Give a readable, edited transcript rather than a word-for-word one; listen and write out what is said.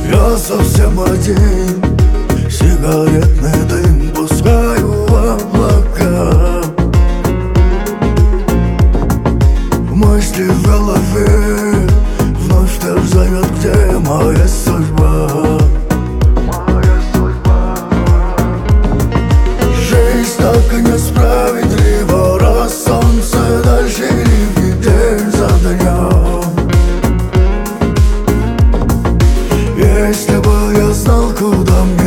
Я совсем один, сигаретный дым пускаю в облака. Мысли в голове вновь терзают, где моя судьба. Жизнь так и несправедлива, раз солнце дальше ливни день за днем. Если бы я знал, куда мне